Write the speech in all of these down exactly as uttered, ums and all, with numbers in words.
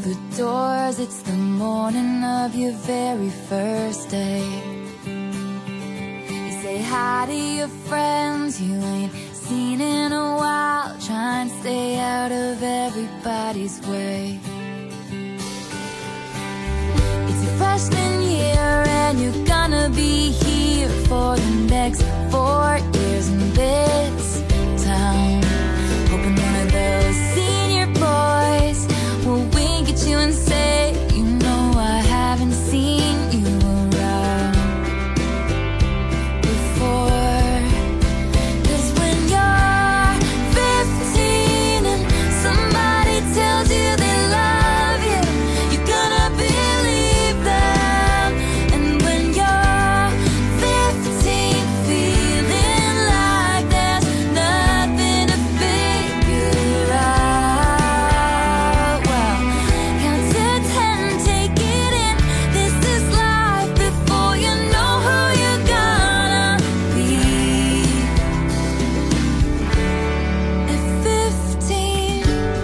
the doors, it's the morning of your very first day. You say hi to your friends you ain't seen in a while, try and stay out of everybody's way. It's your freshman year and you're gonna be here for the next four years in this town, hoping one of those senior boys will wink at you and say, you know I haven't seen you around before. 'Cause when you're fifteen and somebody tells you they love you, you're gonna believe them. And when you're fifteen, feeling like there's nothing to figure out, well, count to ten, take it in. This is life before you know who you're gonna be. At fifteen,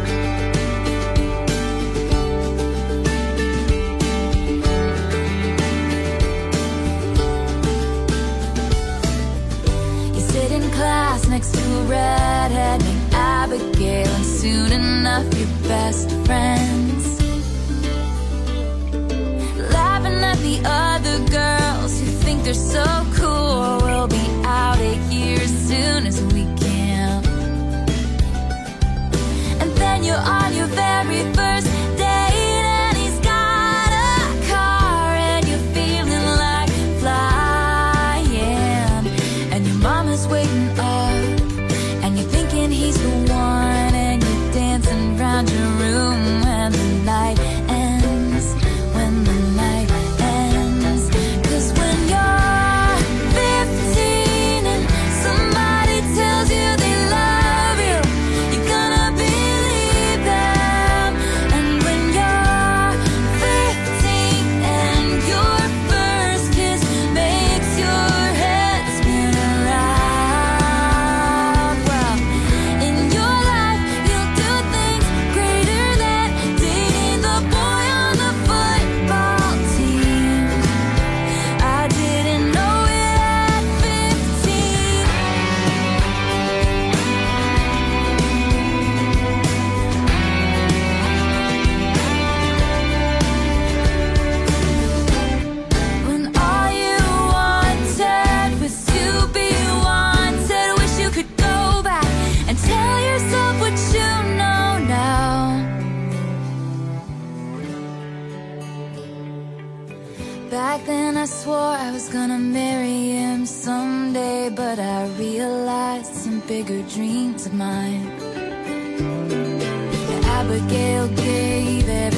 you sit in class next to a redhead named Abigail, and soon enough you're best friends, laughing at the other girls who think they're so cool. We'll be out of here as soon as we can. And then you're on your very first date and he's got a car and you're feeling like flying. And your mama's waiting up and you're thinking he's the one, and you're dancing around your room when the night ends, when the night ends. 'Cause when you're fifteen and somebody tells you they love you, you're gonna believe them. And when you're fifteen and your first kiss makes your head spin around, well, in your life you'll do things greater than dating the boy on the football team. I didn't know it at fifteen. When all you wanted was to be wanted, wish you could go back and tell yourself what you know now. Back then I swore I was gonna marry him someday, but I realized some bigger dreams of mine. Abigail gave every